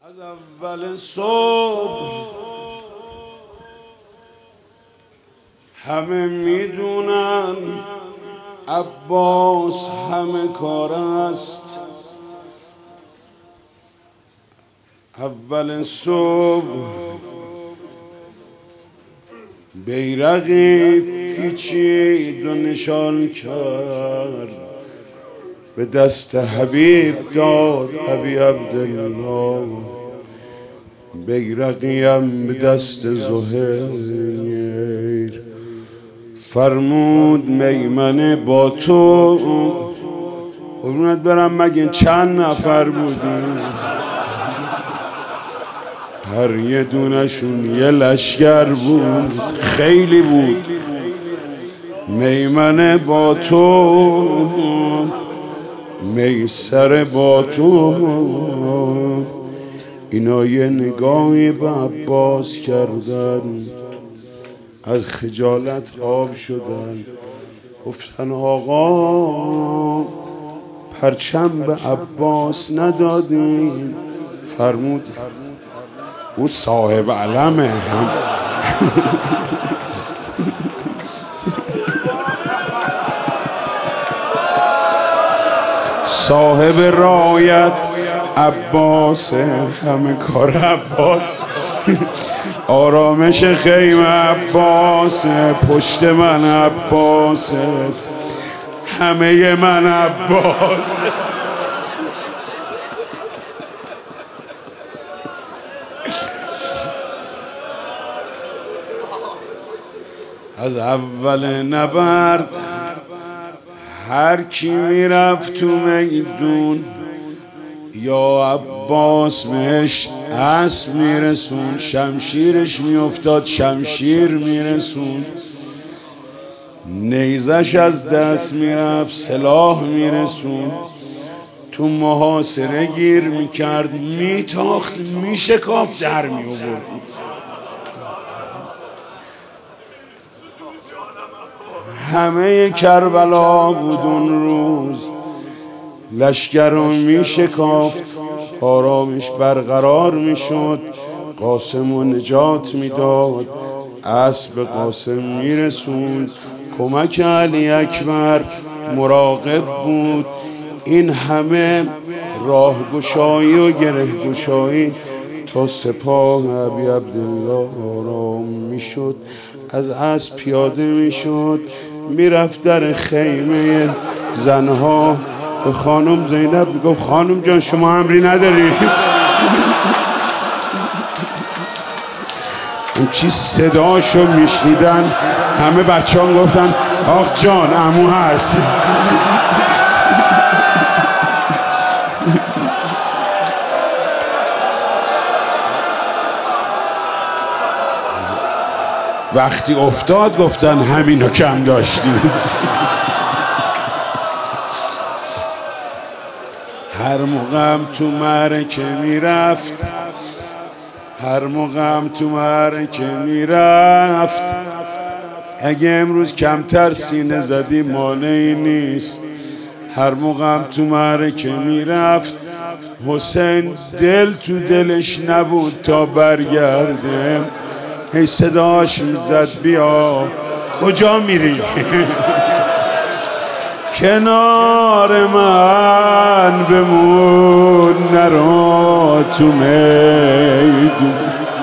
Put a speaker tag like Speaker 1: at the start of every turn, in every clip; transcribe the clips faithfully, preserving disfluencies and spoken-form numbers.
Speaker 1: از اول صبح همه میدونن عباس همه کار است. اول صبح بیرقی پیچید و نشان کرد، به دست حبیب داد حبیب عبدالله، بیرقیم به دست زهیر. فرمود میمنه با تو قربونت برم، مگه چند نفر بودیم؟ هر یه دونشون یه لشگر بود، خیلی بود. میمنه با تو، میسر با تو. اینا یه نگاهی به عباس کردن، از خجالت آب شدن، گفتن آقا پرچم به عباس ندادیم. فرمود او صاحب علمه هم صاحب رایت عباس، همه کار عباس. آرامش خیمه عباس، پشت من عباس، همه من عباس. از اول نبرد هر کی میرفت تو میدون، یا عباس بهش اسب میرسون، شمشیرش میافتاد شمشیر میرسون، نیزش از دست میرفت سلاح میرسون، تو محاصره گیر میکرد، میتاخت میشکافت در میآورد. همه کربلا بود اون روز، لشگر رو می شکافت، آرامش برقرار می شد، قاسم رو نجات می داد، اسب قاسم می رسوند، کمک علی اکبر مراقب بود. این همه راه گشایی و گره گشایی تا سپاه ابی عبدالله آرام می شد، از اسب پیاده می شد، میرفت در خیمه زنها، به خانم زینب گفت خانم جان شما امری نداری؟ اون چی صداشو میشنیدن همه بچه ها گفتن آخ جان عمو هست. وقتی افتاد گفتن همینو کم داشتی. هر موقعم تو معرکه میرفت، هر موقعم تو معرکه میرفت، اگه امروز کمتر سینه زدی مانعی نیست. هر موقعم تو معرکه میرفت، حسین دل تو دلش نبود تا برگرده، هی صداش میزد بیا کجا میری؟ کنار من بمون نرو تو میدون.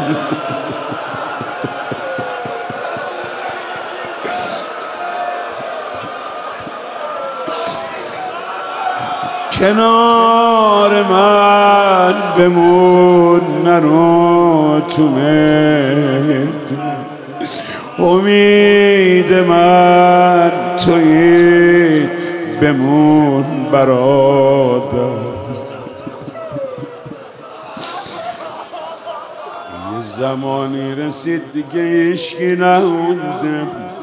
Speaker 1: کنار من بمون نرو تو میدون، امید من تویی بمون برادر. یه زمانی رسید دیگه عشقی نمونده،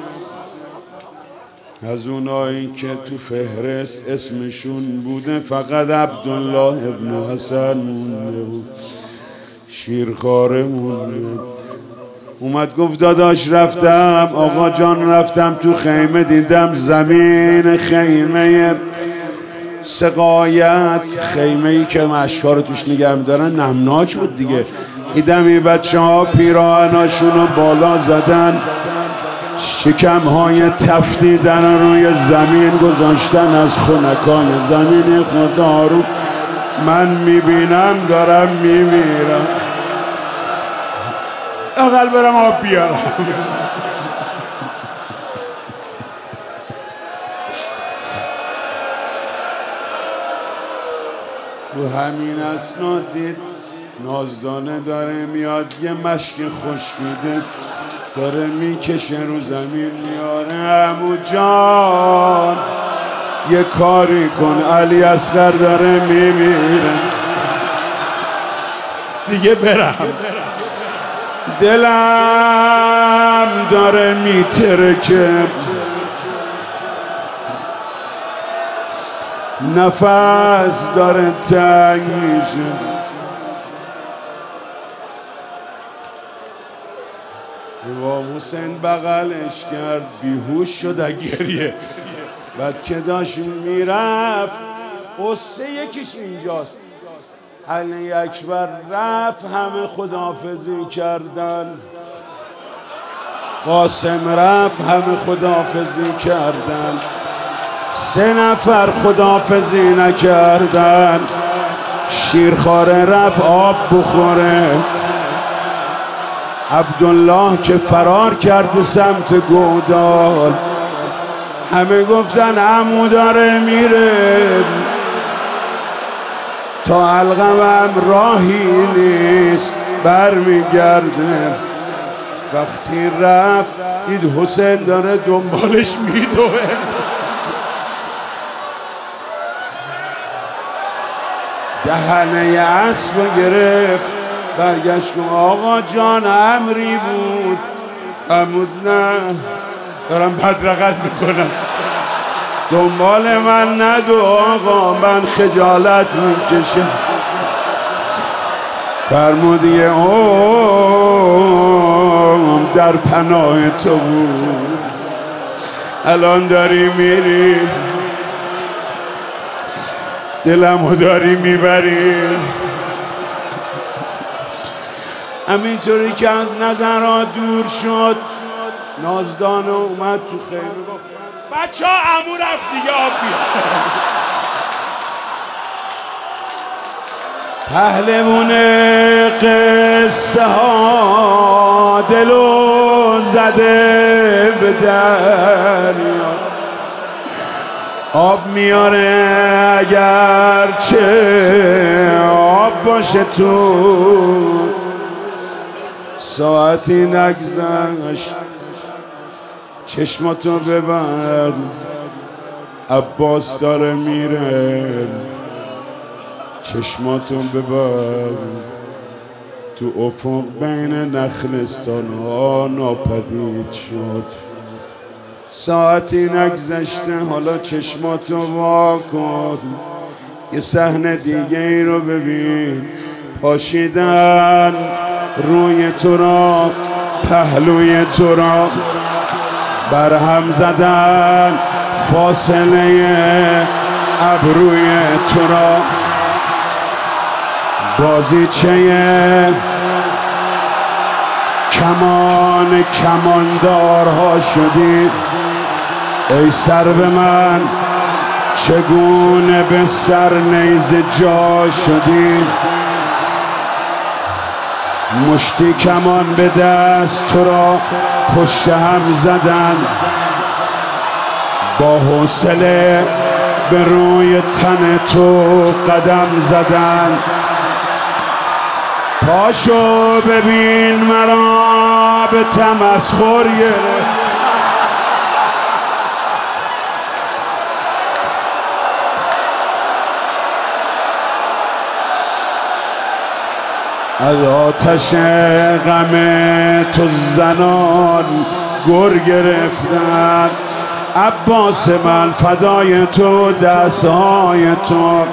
Speaker 1: از اونایی که تو فهرست اسمشون بوده فقط عبدالله ابن حسن مونده بود، شیرخواره مونده. اومد گفت داداش رفتم، آقا جان رفتم تو خیمه، دیدم زمین خیمه سقایت خیمه ای که مشکا رو توش نگه می‌دارن نمناک بود دیگه. دیدم این بچه ها پیراهناشون رو بالا زدن، شکم های تفدیدن روی زمین گذاشتن، از خنکای زمین خدا رو من میبینم دارم میمیرم. اقل برم آب بیارم. تو همین اسناد دید نازدانه داره میاد، یه مشک خشکیده داره میکشه رو زمین میاره. عمو جان یه کاری کن، علی اصغر داره میمیره دیگه برم. دلم داره میترکه، نفس داره تنگ میشه. امام حسین بغلش کرد، بیهوش شد گریه. بعد که داشت میرفت، قصه یکیش اینجاست، علی اکبر رفت، همه خداحافظی کردن. قاسم رفت، همه خداحافظی کردن. سه نفر خداحافظی نکردن. شیرخواره رفت آب بخوره. عبدالله که فرار کرد به سمت گودال. همه گفتن عمو داره میره، تا علقمم راهی نیست برمیگرده. وقتی رفت دید حسین داره دنبالش میدوه. دهنه اسب گرفت، برگشت که آقا جان امری بود. فرمود نه، دارم بدرقت میکنم، دنبال من ندو آقا، من خجالت میکشم. فرمود یه عمر در پناه تو بود، الان داری میری، دلمو داری میبری. همینطوری که از نظرها دور شد، نازدانه اومد تو خیمه گفت بچه ها عمو رفت دیگه آب بیار. پهلوون قصه ها دلو زده به دریا، آب میاره اگر چه آب باشه تو. ساعتی نگذشت، چشماتو ببند، عباس داره میره. چشماتو ببند، تو افق بین نخلستان ها ناپدید شد. ساعتی نگذشته، حالا چشماتو وا کن، یه صحنه دیگه ای رو ببین. پاشیدن روی تو را، پهلوی تو را برهم زدن، فاصله ابروی تو را. بازیچه کمان کماندارها شدی. ای سر به من چگونه به سر نیزه جا شدی. مشتی کمان به دست تو را پشت هم زدن، با حوصله به روی تن تو قدم زدن. پاشو ببین مرا به تمسخر گرفت. از آتش غم تو زنان گر گرفتن. عباس من فدای تو، دستهای تو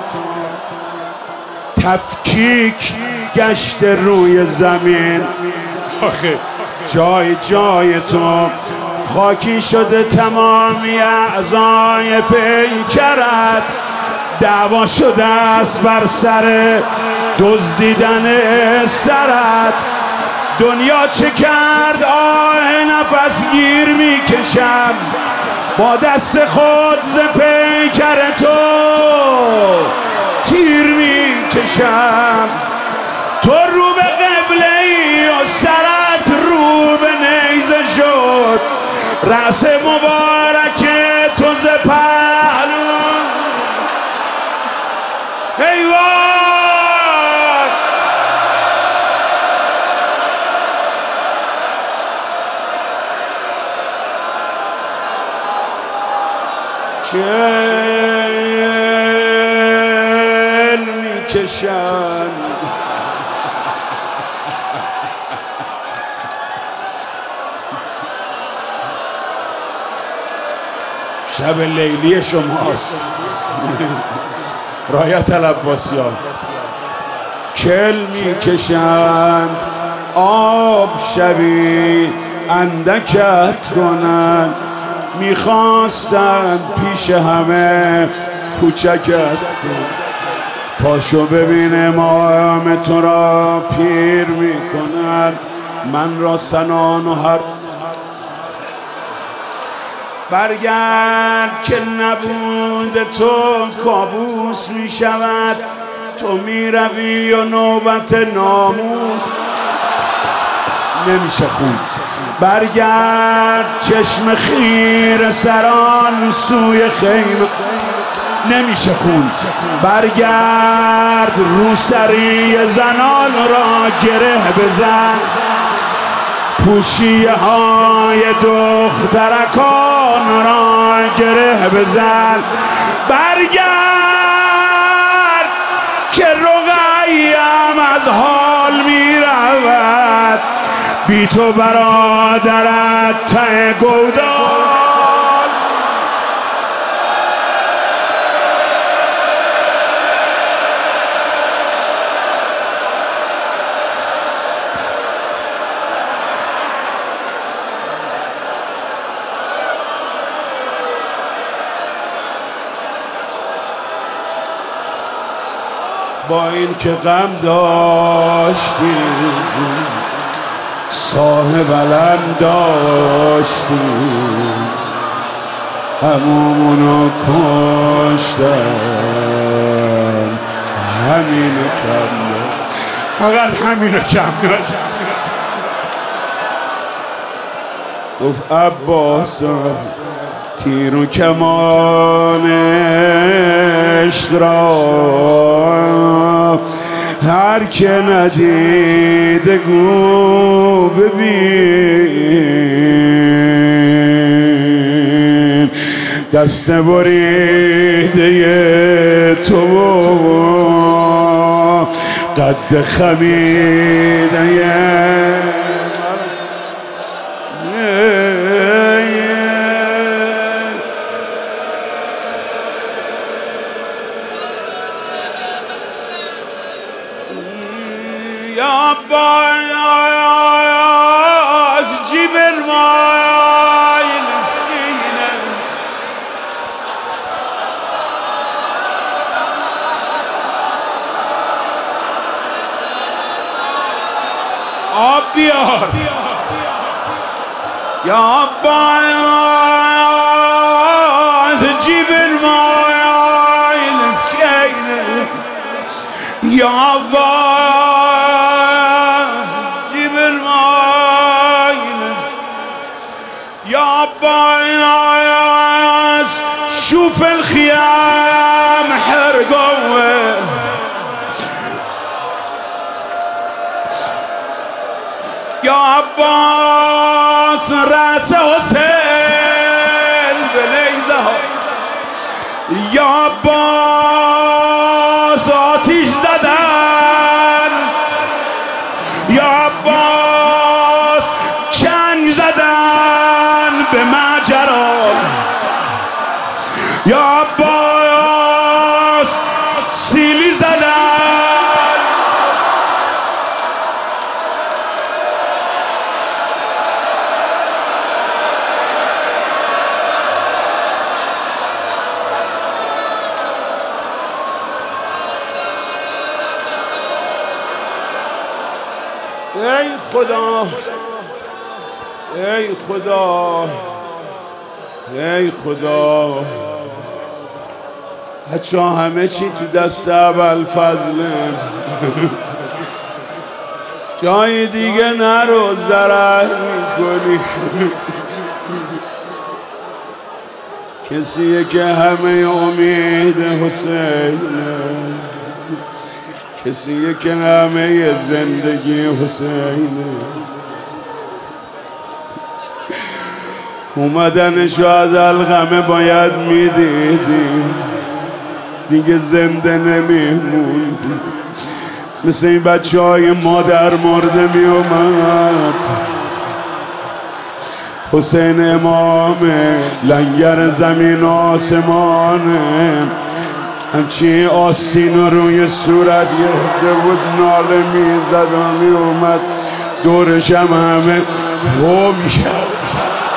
Speaker 1: تفکیک گشت روی زمین. آخه جای جای تو خاکی شده، تمامی اعضای پیکرت دعوا شده است بر سر دزدیدن سرت. دنیا چه کرد آه نفس گیر میکشم با دست خود ز پیکر تو تیر میکشم. تو رو به قبله ای و سرت رو به نیزه شد، رأس مبارک تو ز پهلو. ای وای چل میکشن شب لیلی شماست رایت العباسیان. کل میکشند آب شبی اندکت کنند، میخواستند پیش همه کوچکت کنند. پاشو ببین امام تو را پیر میکنند، من را سنان و هر برگرد که نبود تو کابوس می شود. تو می روی و نوبت ناموس نمیشه خون. برگرد چشم خیر سران سوی خیمه نمیشه خون. برگرد روسری زنان را گره بزن، پوشیه های دخترکان را گره بزن. برگرد که رقیم از حال می رود، بی تو برادرت ته گودال. با این که غم داشتی صاحب علم داشتی، همومونو کشتن، همینو کم داشت، فقط همینو کم داشت. گفت عباس تیر و کمان عشق را هر که ندیده گو ببین، دست بریده تو قد خمیده یا باز جیب المای مسکینه. آب بیار یا باز جیب المای مسکینه. یا باز جيب الماي يا باز شوف الخيام حرقوه. يا عباس راس حسين بنيزه. يا عباس آتش زدن، یا عباس چنگ زدن به ماجرا. یا عباس سیلی زدن. ای خدا ای خدا ای خدا بچه ها همه چی تو دست ابوالفضله جای دیگه نرو ضرر میکنی کسیه که همه امید حسینه کسیه که همه زندگی حسینه اومدنشو از الغمه باید میدیدی دیگه زنده نمیموندی مثل این بچه های مادر مرده می اومد حسین امامه لنگر زمین آسمانه همچین آستین روی صورت گرفته بود ناله میزد و می اومد دورش هم همه هو میشد